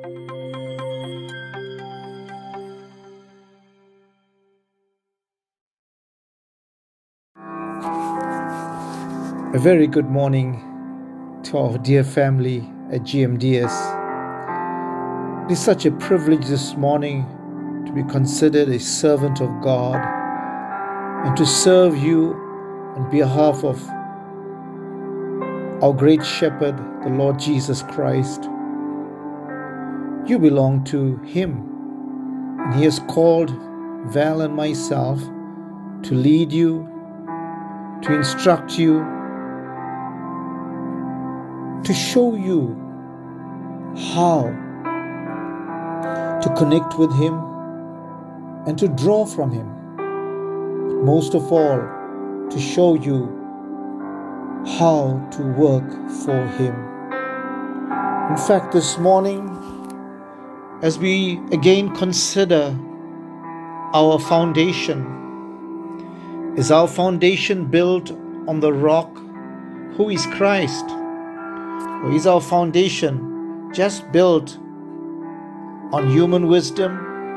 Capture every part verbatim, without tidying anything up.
A very good morning to our dear family at G M D S. It is such a privilege this morning to be considered a servant of God and to serve you on behalf of our great shepherd, the Lord Jesus Christ. You belong to Him, and He has called Val and myself to lead you, to instruct you, to show you how to connect with Him and to draw from Him. But most of all, to show you how to work for Him. In fact, this morning, as we again consider our foundation, is our foundation built on the rock who is Christ? Or is our foundation just built on human wisdom,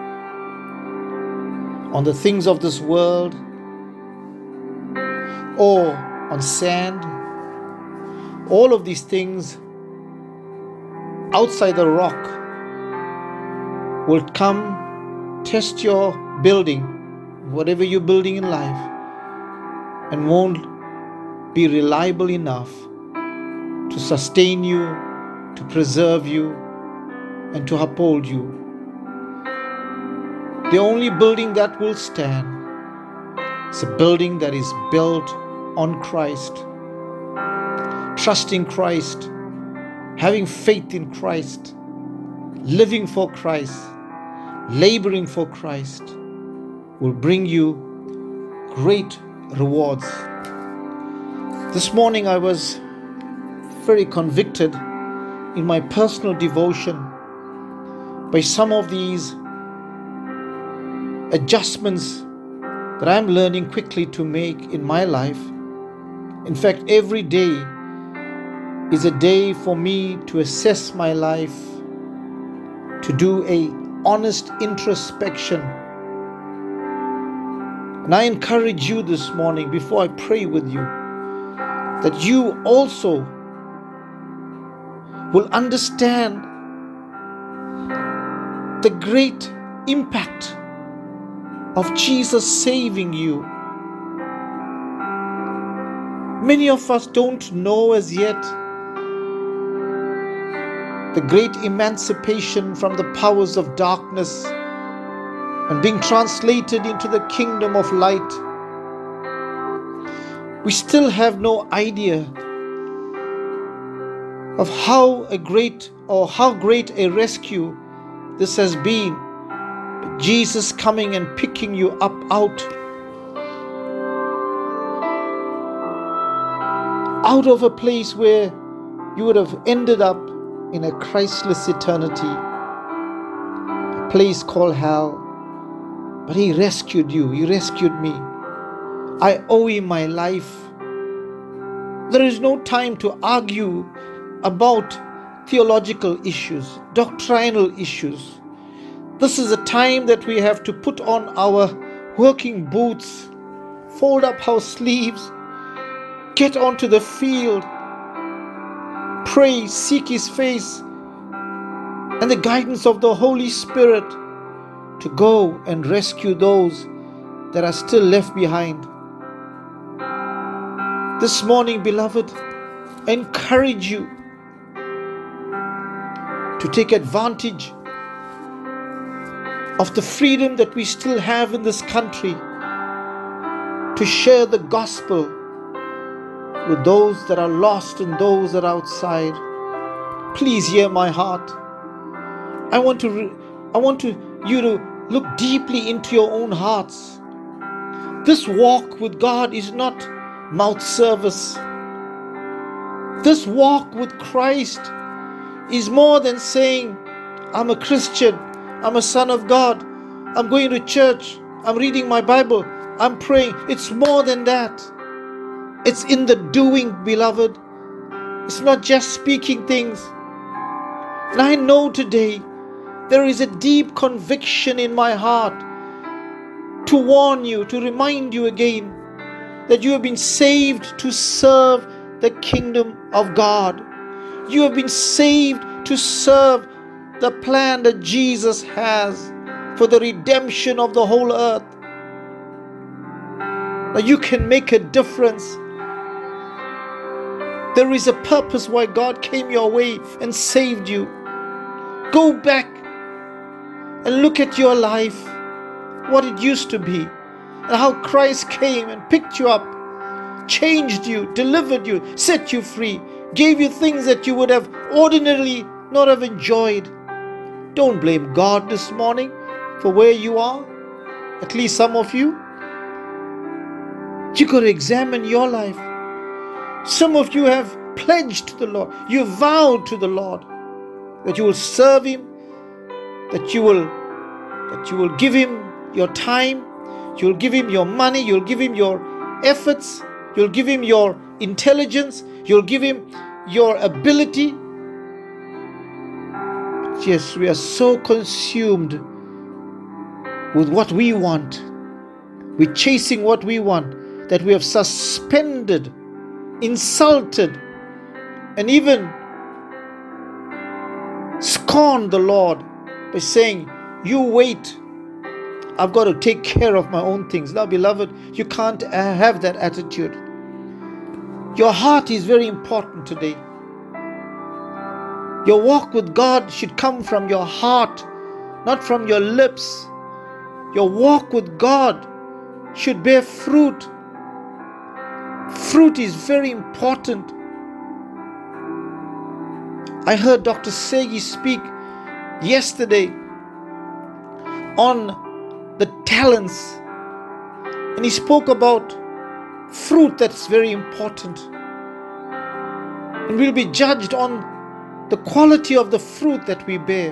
on the things of this world, or on sand? All of these things outside the rock will come test your building, whatever you're building in life, and won't be reliable enough to sustain you, to preserve you, and to uphold you. The only building that will stand is a building that is built on Christ, trusting Christ, having faith in Christ, living for Christ, laboring for Christ, will bring you great rewards. This morning I was very convicted in my personal devotion by some of these adjustments that I'm learning quickly to make in my life. In fact, every day is a day for me to assess my life, to do a honest introspection. And I encourage you this morning, before I pray with you, that you also will understand the great impact of Jesus saving you. Many of us don't know as yet the great emancipation from the powers of darkness and being translated into the kingdom of light. We still have no idea of how a great or how great a rescue this has been. But Jesus coming and picking you up out out of a place where you would have ended up in a Christless eternity, a place called hell. But He rescued you. He rescued me. I owe Him my life. There is no time to argue about theological issues, doctrinal issues. This is a time that we have to put on our working boots, fold up our sleeves, get onto the field, pray, seek His face and the guidance of the Holy Spirit to go and rescue those that are still left behind. This morning, beloved, I encourage you to take advantage of the freedom that we still have in this country to share the gospel with those that are lost and those that are outside. Please hear my heart. I want to re- I want to you to look deeply into your own hearts. This walk with God is not mouth service. This walk with Christ is more than saying, I'm a Christian, I'm a son of God, I'm going to church, I'm reading my Bible, I'm praying. It's more than that. It's in the doing, beloved. It's not just speaking things. And I know today There is a deep conviction in my heart to warn you, to remind you again that you have been saved to serve the kingdom of God. You have been saved to serve the plan that Jesus has for the redemption of the whole earth. Now you can make a difference. There is a purpose why God came your way and saved you. Go back and look at your life, what it used to be, and how Christ came and picked you up, changed you, delivered you, set you free, gave you things that you would have ordinarily not have enjoyed. Don't blame God this morning for where you are. At least some of you. You got to examine your life. Some of you have pledged to the Lord. You vowed to the Lord that you will serve Him, that you will, that you will give Him your time, you'll give Him your money, you'll give Him your efforts, you'll give Him your intelligence, you'll give Him your ability. But yes, we are so consumed with what we want. We're chasing what we want that we have suspended, insulted, and even scorned the Lord by saying, you wait, I've got to take care of my own things. Now, beloved, you can't have that attitude. Your heart is very important today. Your walk with God should come from your heart, not from your lips. Your walk with God should bear fruit. Fruit is very important. I heard Doctor Segi speak yesterday on the talents, and he spoke about fruit that's very important, and we'll be judged on the quality of the fruit that we bear.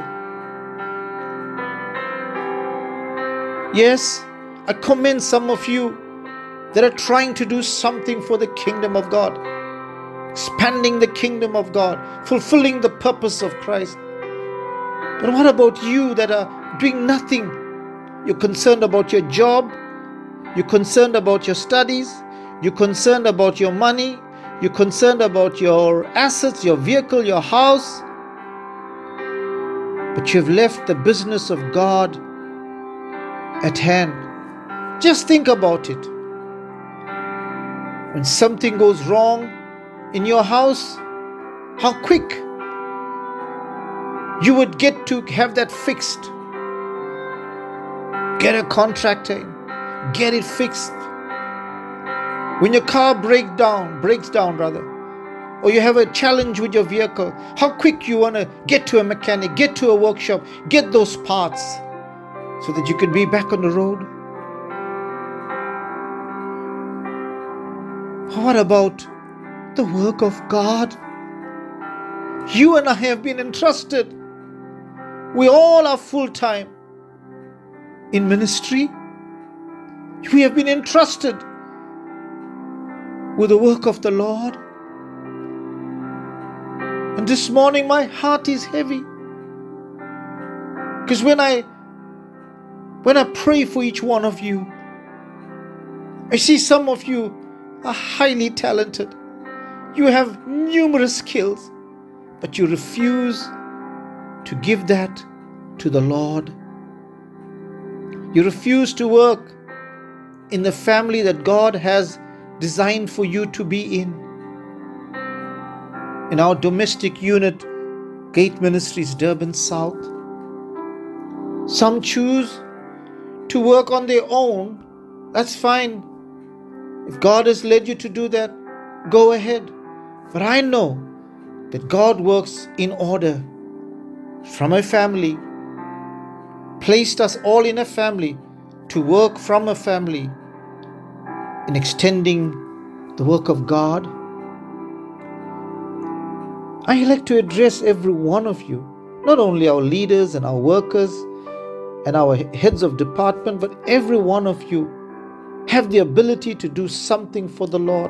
Yes, I commend some of you that are trying to do something for the kingdom of God, expanding the kingdom of God, fulfilling the purpose of Christ. But what about you that are doing nothing? You're concerned about your job, you're concerned about your studies, you're concerned about your money, you're concerned about your assets, your vehicle, your house, but you've left the business of God at hand. Just think about it. When something goes wrong in your house, how quick you would get to have that fixed. Get a contractor in, get it fixed. When your car breaks down, breaks down rather, or you have a challenge with your vehicle, how quick you want to get to a mechanic, get to a workshop, get those parts so that you can be back on the road. What about the work of God? You and I have been entrusted. We all are full-time in ministry. We have been entrusted with the work of the Lord. And this morning my heart is heavy, because when I when I pray for each one of you, I see some of you are highly talented. You have numerous skills, but you refuse to give that to the Lord. You refuse to work in the family that God has designed for you to be in. In our domestic unit, Gate Ministries, Durban South, some choose to work on their own. That's fine. If God has led you to do that, go ahead. But I know that God works in order from a family, placed us all in a family to work from a family in extending the work of God. I like to address every one of you, not only our leaders and our workers and our heads of department, but every one of you have the ability to do something for the Lord.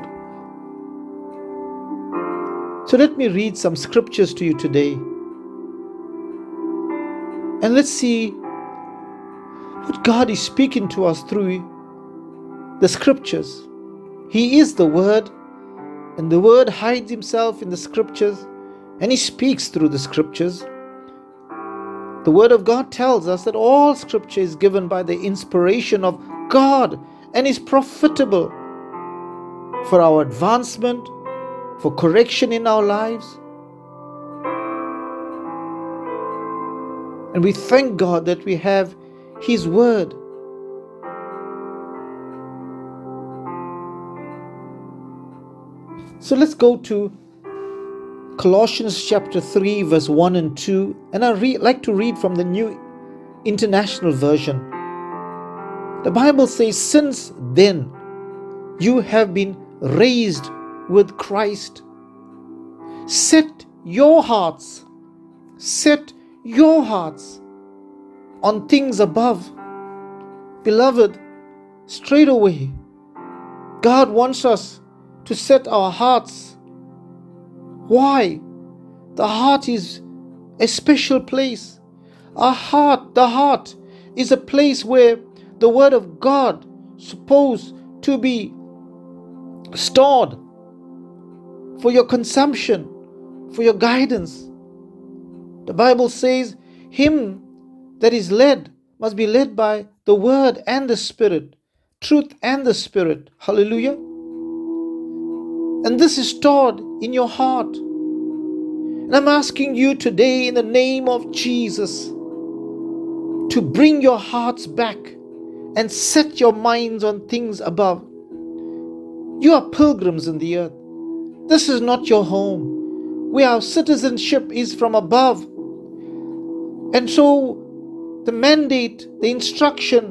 So let me read some scriptures to you today. And let's see what God is speaking to us through the scriptures. He is the Word, and the Word hides himself in the scriptures, and he speaks through the scriptures. The Word of God tells us that all scripture is given by the inspiration of God and is profitable for our advancement, for correction in our lives. And we thank God that we have His Word. So let's go to Colossians chapter three, verse one and two. And I re- like to read from the New International Version. The Bible says, "Since then you have been raised with Christ. Set your hearts, set your hearts on things above." Beloved, straight away, God wants us to set our hearts. Why? The heart is a special place. Our heart, the heart is a place where the Word of God is supposed to be stored for your consumption, for your guidance. The Bible says, him that is led must be led by the Word and the Spirit, truth and the Spirit. Hallelujah. And this is stored in your heart. And I'm asking you today in the name of Jesus to bring your hearts back and set your minds on things above. You are pilgrims in the earth. This is not your home. Where our citizenship is from above. And so the mandate, the instruction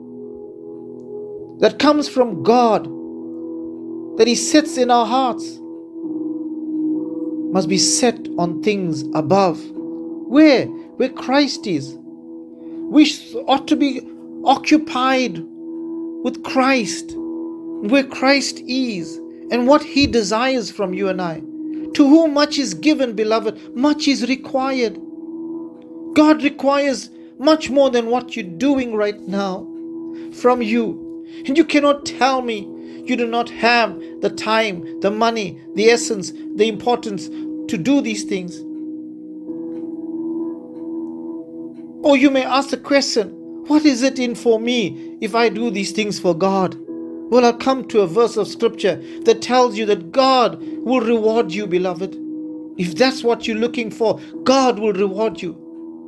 that comes from God, that He sets in our hearts, must be set on things above. Where? Where Christ is. We ought to be occupied with Christ, where Christ is, and what He desires from you and I. To whom much is given, beloved, much is required. God requires much more than what you're doing right now from you. And you cannot tell me you do not have the time, the money, the essence, the importance to do these things. Or you may ask the question, what is it in for me if I do these things for God? Well, I'll come to a verse of scripture that tells you that God will reward you, beloved. If that's what you're looking for, God will reward you.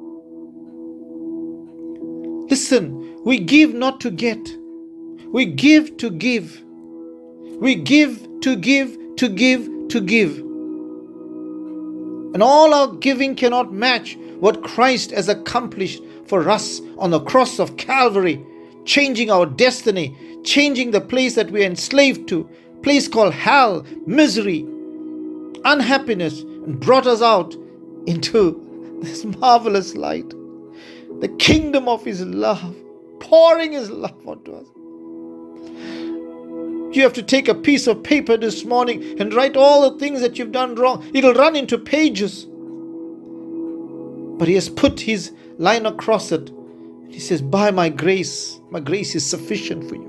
Listen, we give not to get. We give to give. We give to give to give to give. And all our giving cannot match what Christ has accomplished for us on the cross of Calvary, changing our destiny, changing the place that we are enslaved to, a place called hell, misery, unhappiness, and brought us out into this marvelous light, the kingdom of His love, pouring His love onto us. You have to take a piece of paper this morning and write all the things that you've done wrong. It'll run into pages. But He has put His line across it. He says, by my grace, my grace is sufficient for you.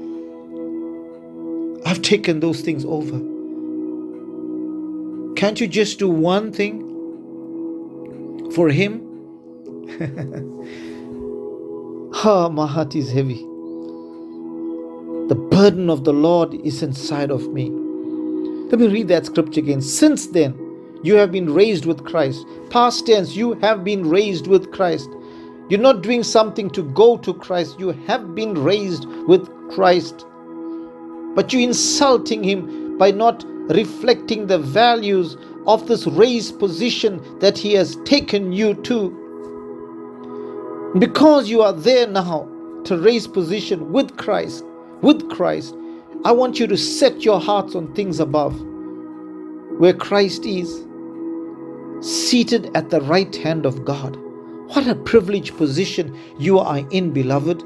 I've taken those things over. Can't you just do one thing for Him? Ah, my heart is heavy. The burden of the Lord is inside of me. Let me read that scripture again. Since then, you have been raised with Christ. Past tense, you have been raised with Christ. You're not doing something to go to Christ. You have been raised with Christ. But you're insulting Him by not reflecting the values of this raised position that He has taken you to. Because you are there now to raise position with Christ, with Christ, I want you to set your hearts on things above, where Christ is, seated at the right hand of God. What a privileged position you are in, beloved.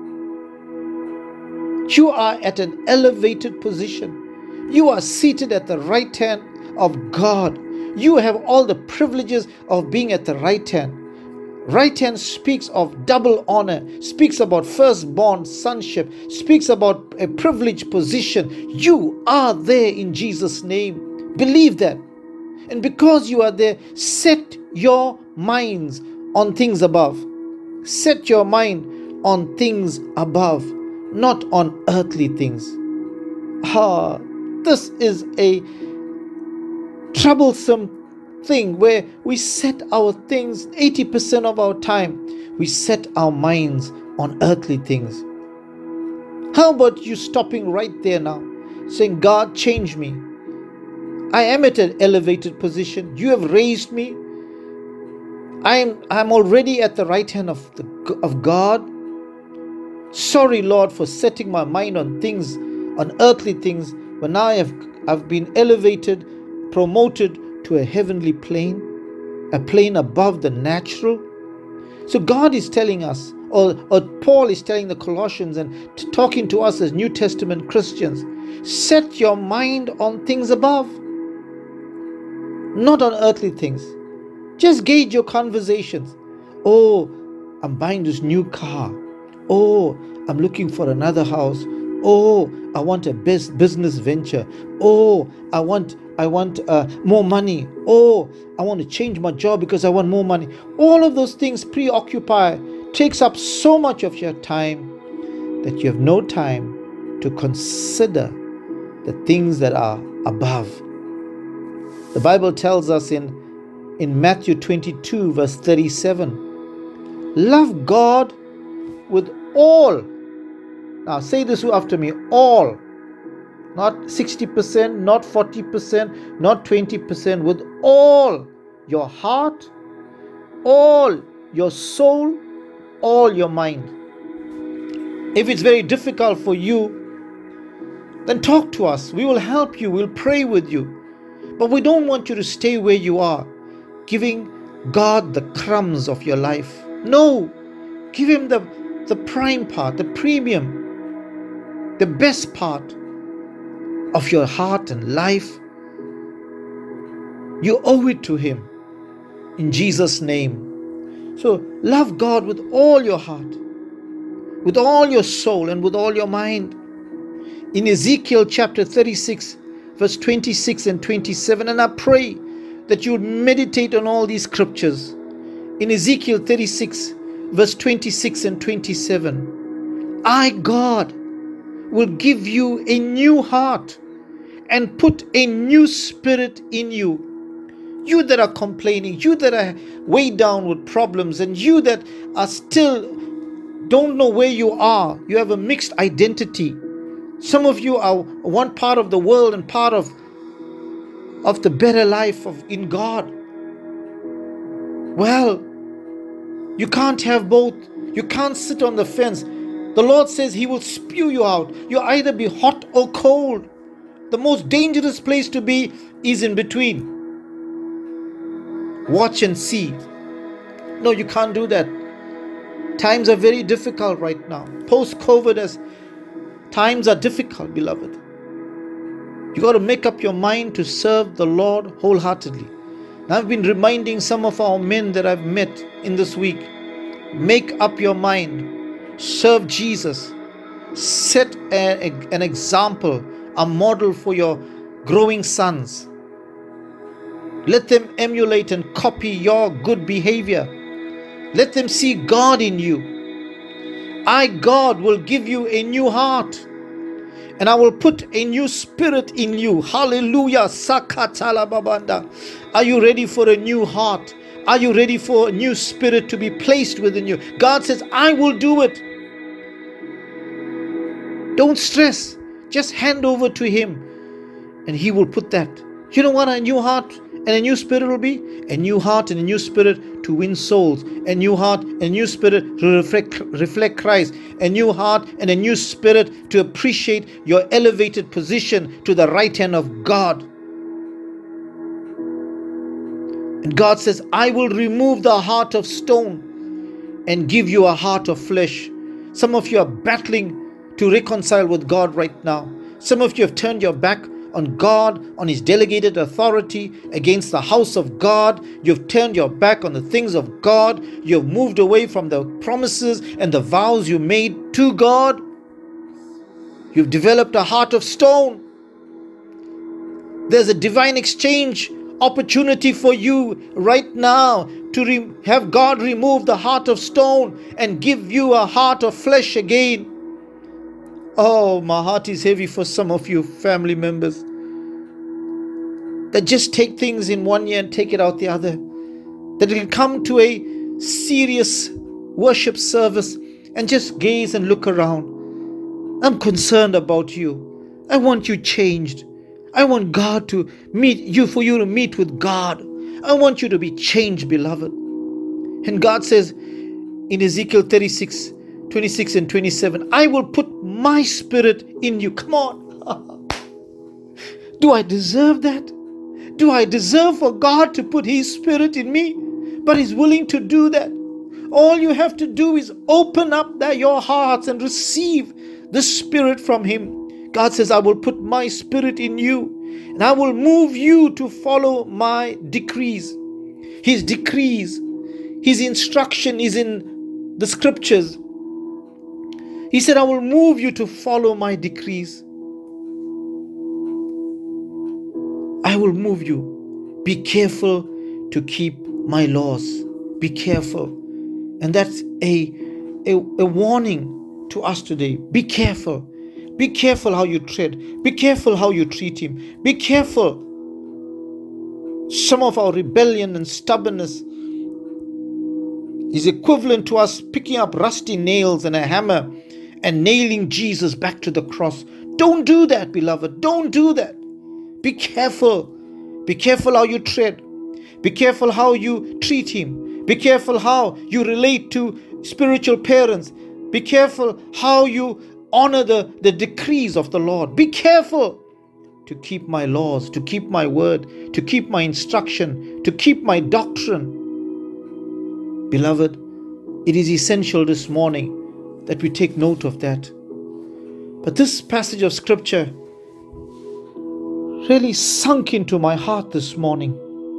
You are at an elevated position. You are seated at the right hand of God. You have all the privileges of being at the right hand. Right hand speaks of double honor, speaks about firstborn sonship, speaks about a privileged position. You are there in Jesus' name. Believe that. And because you are there, set your minds on things above. Set your mind on things above, not on earthly things. Ah, this is a troublesome thing where we set our things, eighty percent of our time, we set our minds on earthly things. How about you stopping right there now, saying, God, change me. I am at an elevated position. You have raised me. I am I'm already at the right hand of, the, of God. Sorry, Lord, for setting my mind on things, on earthly things, when now I have I've been elevated, promoted to a heavenly plane, a plane above the natural. So God is telling us, or, or Paul is telling the Colossians and t- talking to us as New Testament Christians, set your mind on things above, not on earthly things. Just gauge your conversations. Oh, I'm buying this new car. Oh, I'm looking for another house. Oh, I want a best business venture. Oh, I want I want uh, more money. Oh, I want to change my job because I want more money. All of those things preoccupy, takes up so much of your time that you have no time to consider the things that are above. The Bible tells us in, in Matthew twenty-two verse thirty-seven, love God with all. Now say this after me, all. Not sixty percent, not forty percent, not twenty percent, with all your heart, all your soul, all your mind. If it's very difficult for you, then talk to us. We will help you. We'll pray with you. But we don't want you to stay where you are, giving God the crumbs of your life. No, give Him the, the prime part, the premium, the best part of your heart and life. You owe it to Him in Jesus' name. So love God with all your heart, with all your soul, and with all your mind. In Ezekiel chapter thirty-six verse twenty-six and twenty-seven, and I pray that you would meditate on all these scriptures. In Ezekiel thirty-six verse twenty-six and twenty-seven, I, God, will give you a new heart and put a new spirit in you. You that are complaining, you that are weighed down with problems, and you that are still don't know where you are, you have a mixed identity. Some of you are one part of the world and part of, of the better life of in God. Well, you can't have both. You can't sit on the fence. The Lord says He will spew you out. You either be hot or cold. The most dangerous place to be is in between. Watch and see. No, you can't do that. Times are very difficult right now. Post-COVID, as times are difficult, beloved. You got to make up your mind to serve the Lord wholeheartedly. And I've been reminding some of our men that I've met in this week, make up your mind. Serve Jesus. Set a, a, an example, a model for your growing sons. Let them emulate and copy your good behavior. Let them see God in you. I, God, will give you a new heart, and I will put a new spirit in you. Hallelujah. Sakatala babanda. Are you ready for a new heart? Are you ready for a new spirit to be placed within you? God says, I will do it. Don't stress. Just hand over to Him, and He will put that. You know what a new heart and a new spirit will be? A new heart and a new spirit to win souls. A new heart and a new spirit to reflect, reflect Christ. A new heart and a new spirit to appreciate your elevated position to the right hand of God. And God says, I will remove the heart of stone and give you a heart of flesh. Some of you are battling to reconcile with God right now. Some of you have turned your back on God, on His delegated authority, against the house of God. You've turned your back on the things of God. You've moved away from the promises and the vows you made to God. You've developed a heart of stone. There's a divine exchange opportunity for you right now to re- have God remove the heart of stone and give you a heart of flesh again. Oh, my heart is heavy for some of you family members that just take things in one year and take it out the other. That will come to a serious worship service and just gaze and look around. I'm concerned about you. I want you changed. I want God to meet you, for you to meet with God. I want you to be changed, beloved. And God says in Ezekiel thirty-six, twenty-six and twenty-seven, I will put my spirit in you. Come on. Do I deserve that? Do I deserve for God to put His spirit in me? But He's willing to do that. All you have to do is open up that, your hearts, and receive the Spirit from Him. God says, I will put my Spirit in you, and I will move you to follow my decrees. His decrees, His instruction is in the scriptures. He said, I will move you to follow my decrees. I will move you. Be careful to keep my laws. Be careful. And that's a, a, a warning to us today. Be careful. Be careful how you tread. Be careful how you treat Him. Be careful. Some of our rebellion and stubbornness is equivalent to us picking up rusty nails and a hammer and nailing Jesus back to the cross. Don't do that, beloved. Don't do that. Be careful. Be careful how you tread. Be careful how you treat Him. Be careful how you relate to spiritual parents. Be careful how you honor the, the decrees of the Lord. Be careful to keep my laws, to keep my word, to keep my instruction, to keep my doctrine. Beloved, it is essential this morning that we take note of that. But this passage of scripture really sunk into my heart this morning.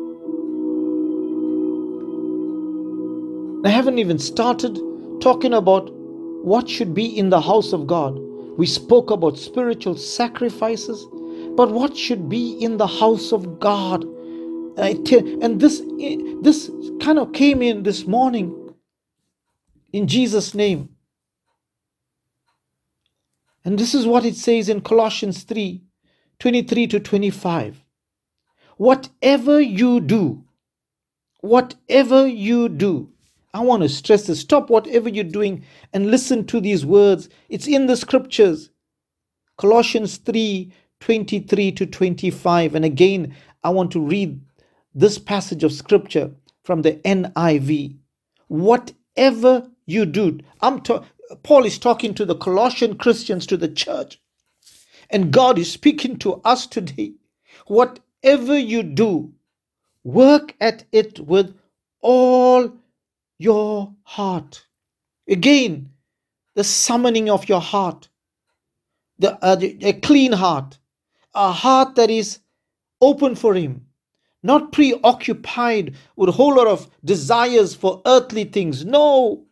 I haven't even started talking about what should be in the house of God. We spoke about spiritual sacrifices, but what should be in the house of God? And, I te- and this, this kind of came in this morning in Jesus' name. And this is what it says in Colossians three, twenty-three to twenty-five. Whatever you do, whatever you do, I want to stress this. Stop whatever you're doing and listen to these words. It's in the scriptures. Colossians three, twenty-three to twenty-five. And again, I want to read this passage of scripture from the N I V. Whatever you do. I'm ta- Paul is talking to the Colossian Christians, to the church. And God is speaking to us today. Whatever you do, work at it with all your heart. Again, the summoning of your heart, the, uh, the a clean heart, a heart that is open for Him, not preoccupied with a whole lot of desires for earthly things. No,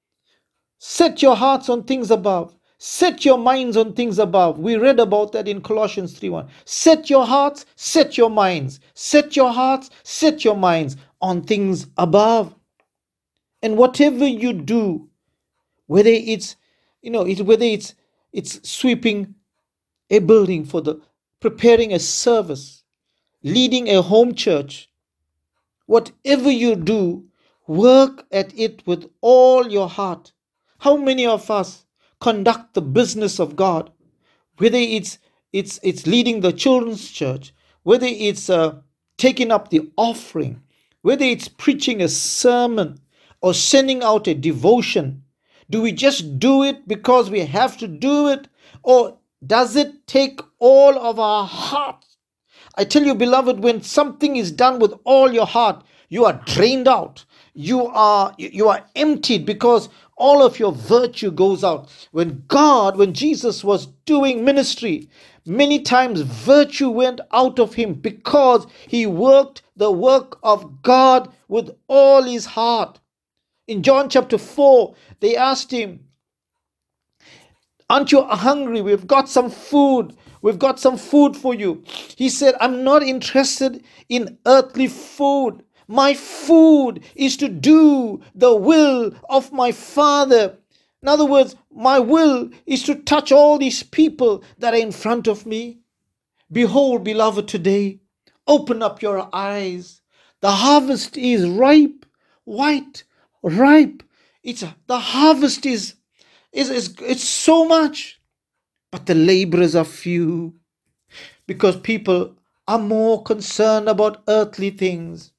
set your hearts on things above. Set your minds on things above. We read about that in Colossians three one. Set your hearts, set your minds. Set your hearts, set your minds on things above. And whatever you do, whether it's, you know, it, whether it's it's sweeping a building for the, preparing a service, leading a home church, whatever you do, work at it with all your heart. How many of us conduct the business of God, whether it's it's it's leading the children's church, whether it's uh, taking up the offering, whether it's preaching a sermon or sending out a devotion? Do we just do it because we have to do it, or does it take all of our heart? I tell you, beloved, when something is done with all your heart, you are drained out. You are you are emptied because all of your virtue goes out. When God, when Jesus was doing ministry, Many times virtue went out of him because he worked the work of God with all his heart. In John chapter four, they asked him, aren't you hungry? We've got some food. We've got some food for you. He said, I'm not interested in earthly food. My food is to do the will of my Father. In other words, my will is to touch all these people that are in front of me. Behold, beloved, today, open up your eyes. The harvest is ripe, white, ripe. It's the harvest is, is, is it's so much, but the laborers are few, because people are more concerned about earthly things.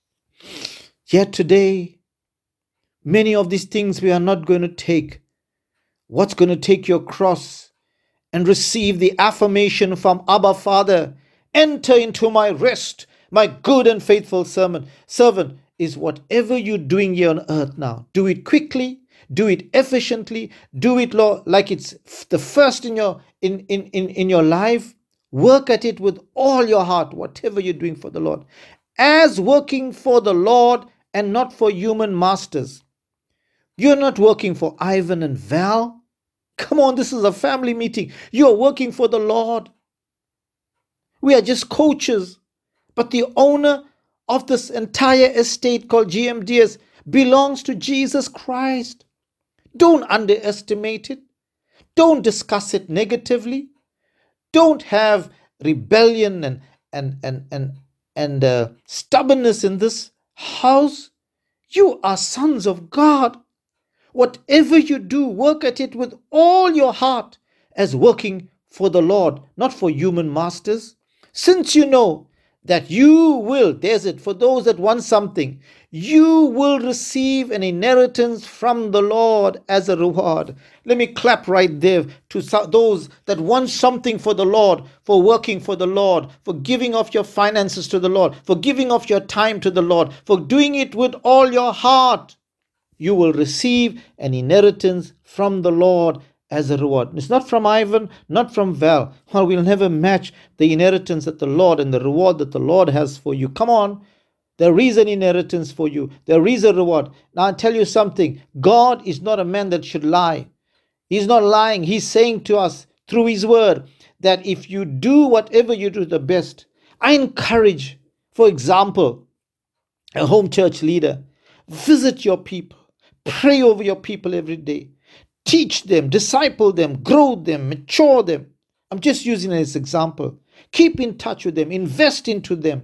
Yet today, many of these things we are not going to take. What's going to take your cross and receive the affirmation from Abba Father? Enter into my rest, my good and faithful servant. Servant is whatever you're doing here on earth now. Do it quickly, do it efficiently, do it like it's the first in your in, in, in, in your life. Work at it with all your heart, whatever you're doing for the Lord. As working for the Lord and not for human masters. You're not working for Ivan and Val. Come on, this is a family meeting. You're working for the Lord. We are just coaches. But the owner of this entire estate called G M D S belongs to Jesus Christ. Don't underestimate it. Don't discuss it negatively. Don't have rebellion and and and and, and uh, stubbornness in this house. You are sons of God. Whatever you do, work at it with all your heart as working for the Lord, not for human masters. Since you know that you will, there's it, for those that want something, you will receive an inheritance from the Lord as a reward. Let me clap right there to those that want something for the Lord, for working for the Lord, for giving of your finances to the Lord, for giving of your time to the Lord, for doing it with all your heart. You will receive an inheritance from the Lord as a reward. It's not from Ivan, not from Val. Well, we'll never match the inheritance that the Lord and the reward that the Lord has for you. Come on. There is an inheritance for you. There is a reward. Now I'll tell you something. God is not a man that should lie. He's not lying. He's saying to us through his word that if you do whatever you do the best, I encourage, for example, a home church leader, visit your people. Pray over your people every day. Teach them, disciple them, grow them, mature them. I'm just using it as an example. Keep in touch with them. Invest into them.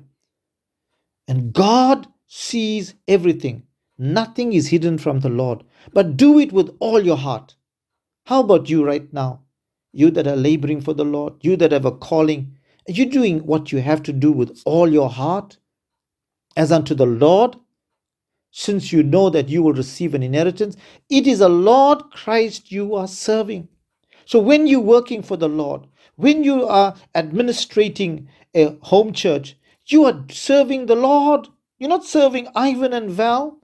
And God sees everything. Nothing is hidden from the Lord. But do it with all your heart. How about you right now? You that are laboring for the Lord. You that have a calling. Are you doing what you have to do with all your heart? As unto the Lord? Since you know that you will receive an inheritance, it is a Lord Christ you are serving. So when you're working for the Lord, when you are administrating a home church, you are serving the Lord. You're not serving Ivan and Val.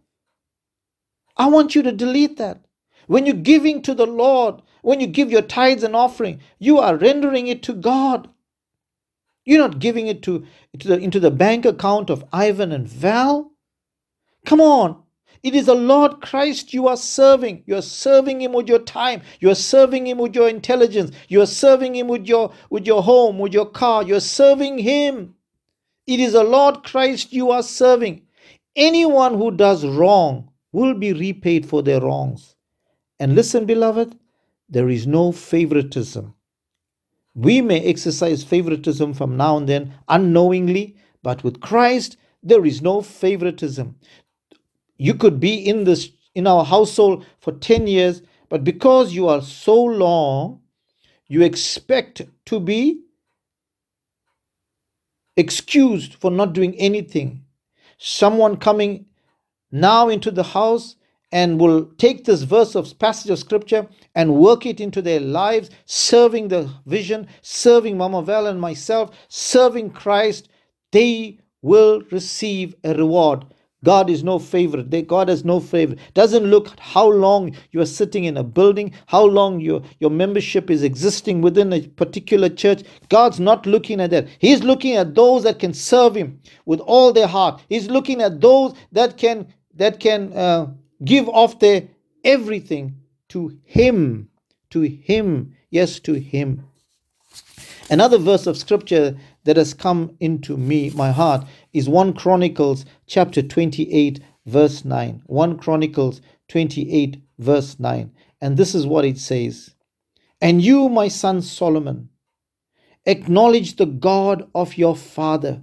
I want you to delete that. When you're giving to the Lord, when you give your tithes and offering, you are rendering it to God. You're not giving it to, to the, into the bank account of Ivan and Val. Come on. It is the Lord Christ you are serving. You are serving him with your time. You are serving him with your intelligence. You are serving him with your, with your home, with your car. You are serving him. It is the Lord Christ you are serving. Anyone who does wrong will be repaid for their wrongs. And listen, beloved, there is no favoritism. We may exercise favoritism from now and then unknowingly, but with Christ, there is no favoritism. You could be in this in our household for ten years, but because you are so long, you expect to be excused for not doing anything. Someone coming now into the house and will take this verse of passage of scripture and work it into their lives, serving the vision, serving Mama Val and myself, serving Christ, they will receive a reward. God is no favorite. God has no favorite. Doesn't look at how long you are sitting in a building, how long your, your membership is existing within a particular church. God's not looking at that. He's looking at those that can serve Him with all their heart. He's looking at those that can that can uh, give off their everything to Him. To Him. Yes, to Him. Another verse of scripture that has come into me, my heart, is First Chronicles chapter twenty-eight, verse nine. First Chronicles twenty-eight, verse nine. And this is what it says. And you, my son Solomon, acknowledge the God of your father.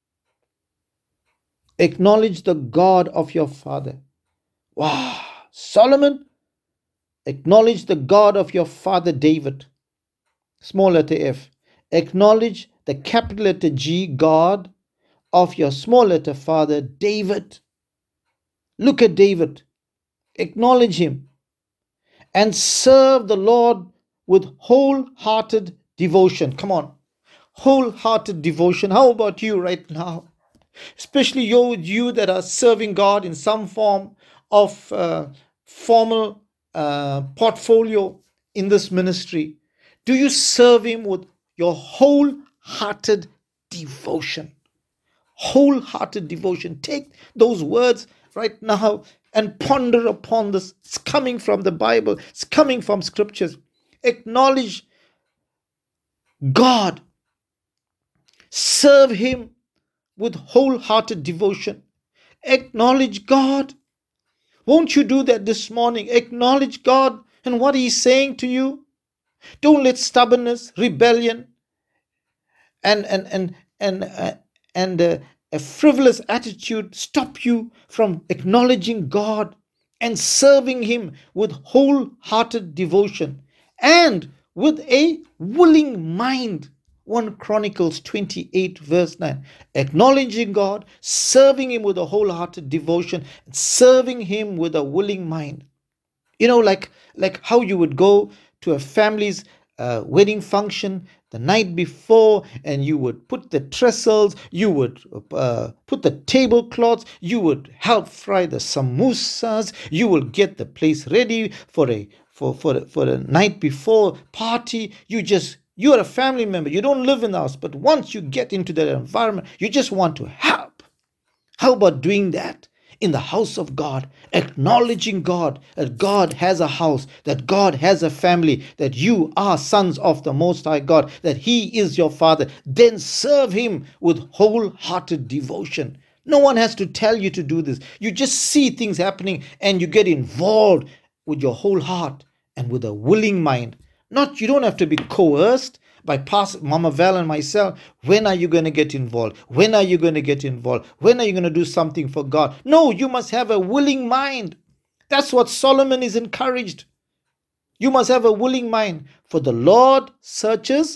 Acknowledge the God of your father. Wow. Solomon, acknowledge the God of your father David. Small letter F. Acknowledge the capital letter G, God of your small letter father David. Look at David. Acknowledge him. And serve the Lord with wholehearted devotion. Come on. Wholehearted devotion. How about you right now? Especially you, you that are serving God in some form of uh, formal uh, portfolio in this ministry. Do you serve Him with your wholehearted devotion? Wholehearted devotion. Take those words right now and ponder upon this. It's coming from the Bible. It's coming from scriptures. Acknowledge God. Serve Him with wholehearted devotion. Acknowledge God. Won't you do that this morning? Acknowledge God and what He's saying to you. Don't let stubbornness, rebellion, and and and and uh, and uh, a frivolous attitude stop you from acknowledging God and serving Him with wholehearted devotion and with a willing mind. First Chronicles twenty-eight, verse nine. Acknowledging God, serving Him with a wholehearted devotion, and serving Him with a willing mind. You know, like like how you would go to a family's uh, wedding function the night before, and you would put the trestles, you would uh, put the tablecloths, you would help fry the samosas, you will get the place ready for a for for for a night before party. You just you're a family member. You don't live in the house, but once you get into that environment, you just want to help. How about doing that in the house of God, acknowledging God, that God has a house, that God has a family, that you are sons of the Most High God, that He is your Father? Then serve Him with wholehearted devotion. No one has to tell you to do this. You just see things happening and you get involved with your whole heart and with a willing mind. Not, you don't have to be coerced by Pastor Mama Val and myself. When are you going to get involved? When are you going to get involved? When are you going to do something for God? No, you must have a willing mind. That's what Solomon is encouraged. You must have a willing mind. For the Lord searches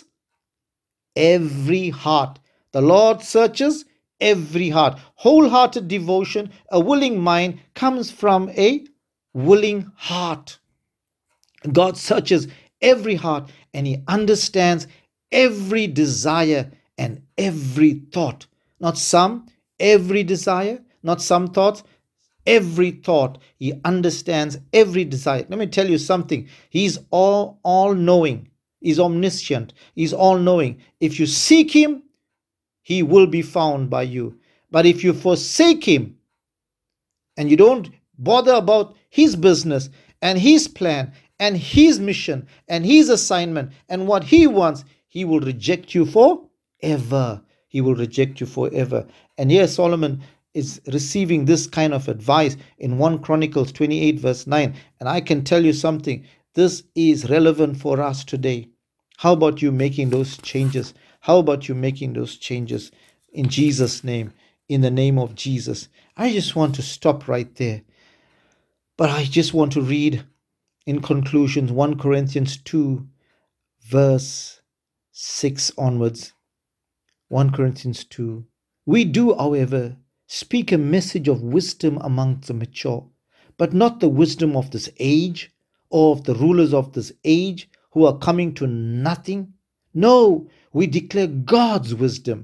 every heart. The Lord searches every heart. Wholehearted devotion, a willing mind, comes from a willing heart. God searches every heart, and He understands every desire and every thought. Not some, every desire, not some thoughts, every thought. He understands every desire. Let me tell you something. He's all all knowing. He's omniscient. He's all knowing. If you seek Him, He will be found by you. But if you forsake Him and you don't bother about His business and His plan and His mission and His assignment and what He wants, He will reject you forever. He will reject you forever. And here Solomon is receiving this kind of advice in First Chronicles twenty-eight, verse nine. And I can tell you something. This is relevant for us today. How about you making those changes? How about you making those changes in Jesus' name, in the name of Jesus? I just want to stop right there. But I just want to read in conclusion, First Corinthians two, verse six onwards. First Corinthians two. We do, however, speak a message of wisdom among the mature, but not the wisdom of this age or of the rulers of this age who are coming to nothing. No, we declare God's wisdom,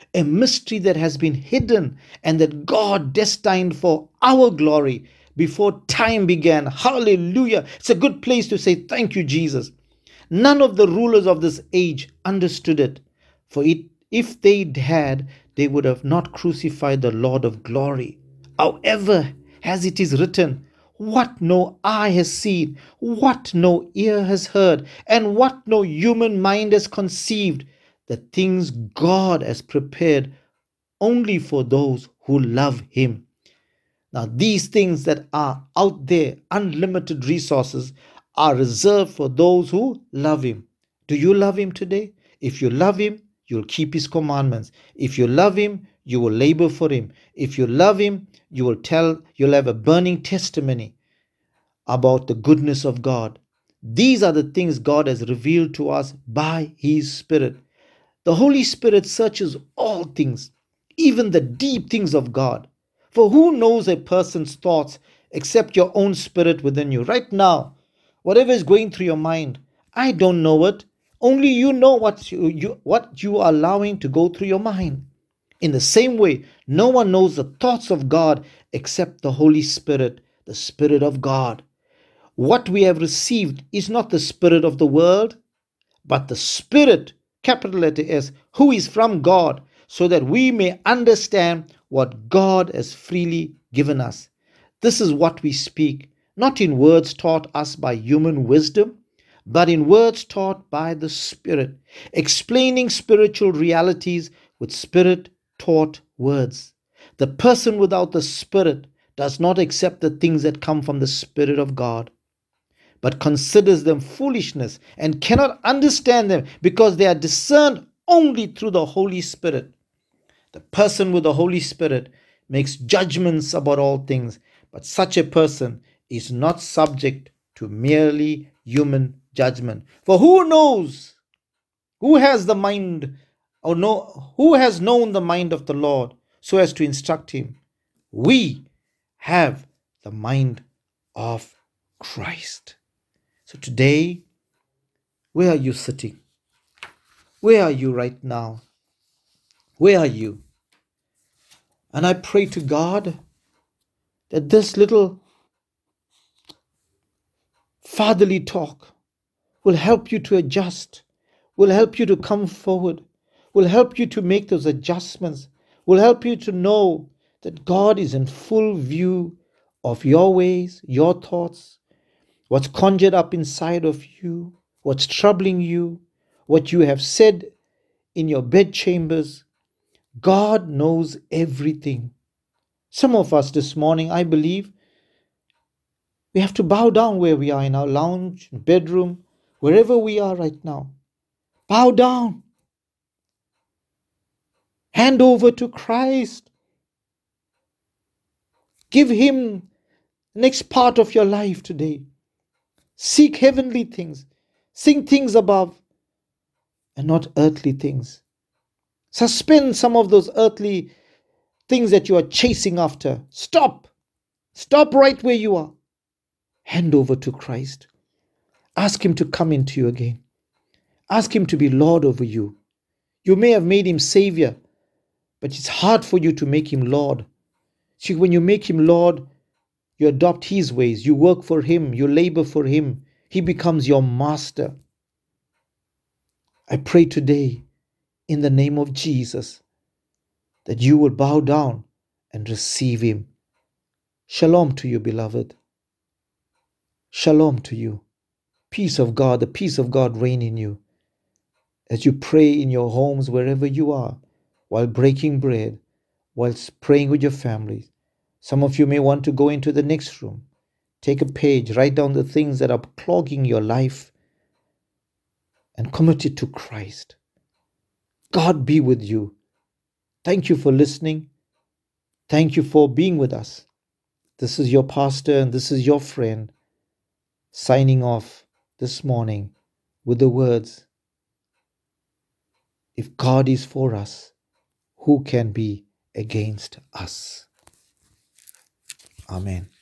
a mystery that has been hidden and that God destined for our glory before time began. Hallelujah. It's a good place to say thank you, Jesus. None of the rulers of this age understood it, for it, if they had, they would have not crucified the Lord of glory. However, as it is written, what no eye has seen, what no ear has heard, and what no human mind has conceived, the things God has prepared only for those who love Him. Now, these things that are out there, unlimited resources, are reserved for those who love Him. Do you love Him today? If you love Him, you'll keep His commandments. If you love Him, you will labor for Him. If you love Him, you will tell, you'll have a burning testimony about the goodness of God. These are the things God has revealed to us by His Spirit. The Holy Spirit searches all things, even the deep things of God. For who knows a person's thoughts except your own spirit within you? Right now, whatever is going through your mind, I don't know it. Only you know what you, you, what you are allowing to go through your mind. In the same way, no one knows the thoughts of God except the Holy Spirit, the Spirit of God. What we have received is not the spirit of the world, but the Spirit, capital letter S, who is from God, so that we may understand what God has freely given us. This is what we speak, not in words taught us by human wisdom, but in words taught by the Spirit, explaining spiritual realities with Spirit-taught words. The person without the Spirit does not accept the things that come from the Spirit of God, but considers them foolishness and cannot understand them because they are discerned only through the Holy Spirit. The person with the Holy Spirit makes judgments about all things, but such a person is not subject to merely human judgment. For who knows, who has the mind, or know, who has known the mind of the Lord so as to instruct him? We have the mind of Christ. So today, where are you sitting? Where are you right now? Where are you? And I pray to God that this little fatherly talk will help you to adjust, will help you to come forward, will help you to make those adjustments, will help you to know that God is in full view of your ways, your thoughts, what's conjured up inside of you, what's troubling you, what you have said in your bedchambers. God knows everything. Some of us this morning, I believe, we have to bow down where we are in our lounge, bedroom, wherever we are right now. Bow down. Hand over to Christ. Give Him the next part of your life today. Seek heavenly things. Sing things above and not earthly things. Suspend some of those earthly things that you are chasing after. Stop. Stop right where you are. Hand over to Christ. Ask Him to come into you again. Ask Him to be Lord over you. You may have made Him Savior, but it's hard for you to make Him Lord. See, when you make Him Lord, you adopt His ways. You work for Him. You labor for Him. He becomes your master. I pray today, in the name of Jesus, that you will bow down and receive Him. Shalom to you, beloved. Shalom to you. Peace of God, the peace of God reign in you. As you pray in your homes, wherever you are, while breaking bread, whilst praying with your families. Some of you may want to go into the next room. Take a page, write down the things that are clogging your life and commit it to Christ. God be with you. Thank you for listening. Thank you for being with us. This is your pastor and this is your friend signing off this morning with the words, if God is for us, who can be against us? Amen.